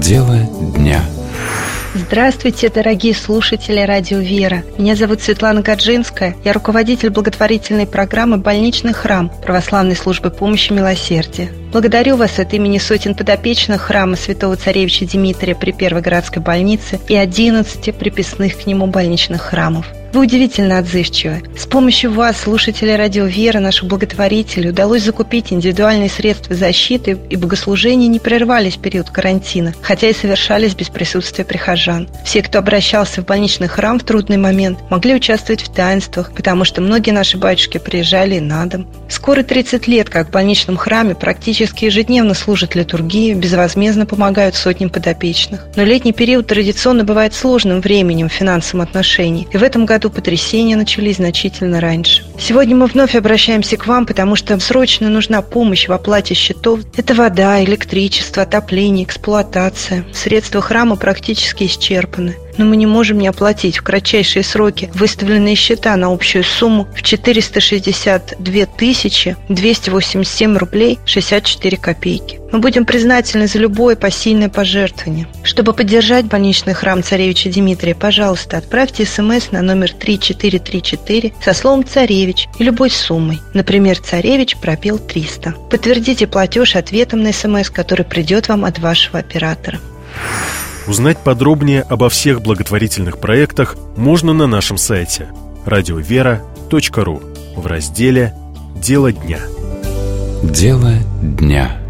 Дело дня. Здравствуйте, дорогие слушатели Радио Вера. Меня зовут Светлана Гаджинская. Я руководитель благотворительной программы «Больничный храм» Православной службы помощи милосердия. Благодарю вас от имени сотен подопечных храма святого царевича Димитрия при Первой городской больнице и 11 приписных к нему больничных храмов. Вы удивительно отзывчивы. С помощью вас, слушателей Радио Вера, наших благотворителей, удалось закупить индивидуальные средства защиты, и богослужения не прервались в период карантина, хотя и совершались без присутствия прихожан. Все, кто обращался в больничный храм в трудный момент, могли участвовать в таинствах, потому что многие наши батюшки приезжали на дом. Скоро 30 лет, как в больничном храме практически ежедневно служат литургию, безвозмездно помогают сотням подопечных. Но летний период традиционно бывает сложным временем в финансовом отношении, и в этом году потрясения начались значительно раньше. Сегодня мы вновь обращаемся к вам, потому что срочно нужна помощь в оплате счетов. Это вода, электричество, отопление, эксплуатация. Средства храма практически исчерпаны. Но мы не можем не оплатить в кратчайшие сроки выставленные счета на общую сумму в 462 287 рублей 64 копейки. Мы будем признательны за любое посильное пожертвование. Чтобы поддержать больничный храм царевича Димитрия, пожалуйста, отправьте СМС на номер 3434 со словом «Царевич» и любой суммой. Например, «Царевич» пробел 300. Подтвердите платеж ответом на СМС, который придет вам от вашего оператора. Узнать подробнее обо всех благотворительных проектах можно на нашем сайте radiovera.ru в разделе «Дело дня». Дело дня.